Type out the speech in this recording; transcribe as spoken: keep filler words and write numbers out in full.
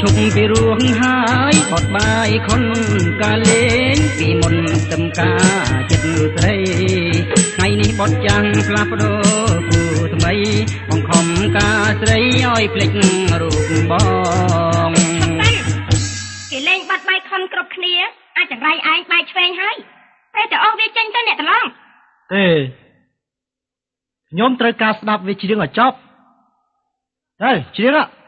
ឈប់ពីរួងហើយបត់បាយខុនកាលេងពីមុនទំការចិត្តស្រីថ្ងៃនេះបត់ចាំងផ្លាស់ប្ដូរគូថ្មីបង្ខំការស្រីឲ្យភ្លេចរូបបងគេលេងបាត់បាយខុនគ្រប់គ្នាអាចចង្រៃឯងបាយឆ្វេងហើយតែតែអស់វាចេញទៅអ្នកត្រឡងទេខ្ញុំត្រូវការស្ដាប់វាជ្រៀងឲ្យចប់ទៅជ្រៀង